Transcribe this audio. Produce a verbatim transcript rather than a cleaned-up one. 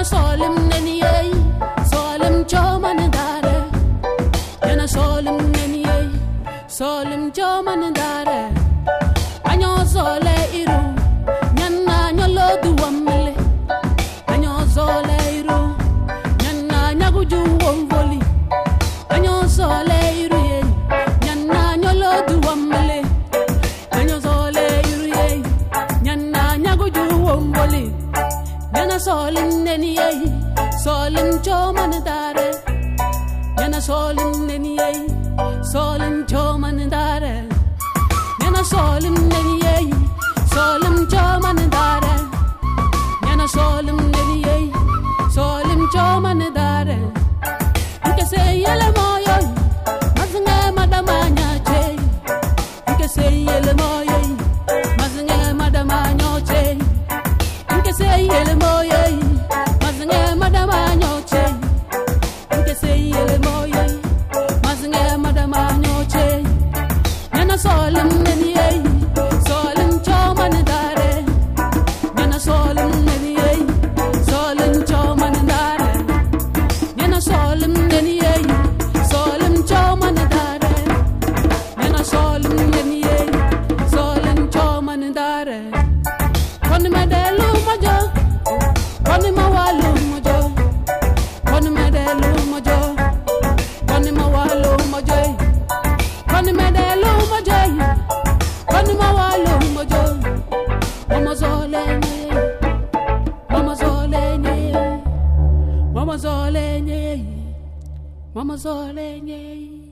solim neniye solim choman dare yana solim neniye solim choman dare anyo sole iru nyanna nyolo duwamle anyo sole iru nyanna nyaguju wonvoli anyo sole iru ye nyanna nyolo duwamle anyo sole iru ye nyanna nyaguju wonvoli yana solim neniye solim choman dare yana solim neniye solim choman dare yana solim neniye solim choman dare yana solim neniye solim choman dare nke se yele moyo mazinga madama nyache nke se yele moyo mazinga madama nyache nke se yele moyo mazinga madama nyache nke se yele moyo mazinga madama nyache yana solim neniye solim choman dare yana solim neniye solim choman dare yana solim neniye solim choman dare yana solim neniye solim choman dare koni medelu mojo koni mawalu mojo koni medelu mojo koni mawalu mojo koni medelu mojo koni mawalu mojo mama zolenye mama zolenye mama zolenye mama zolenye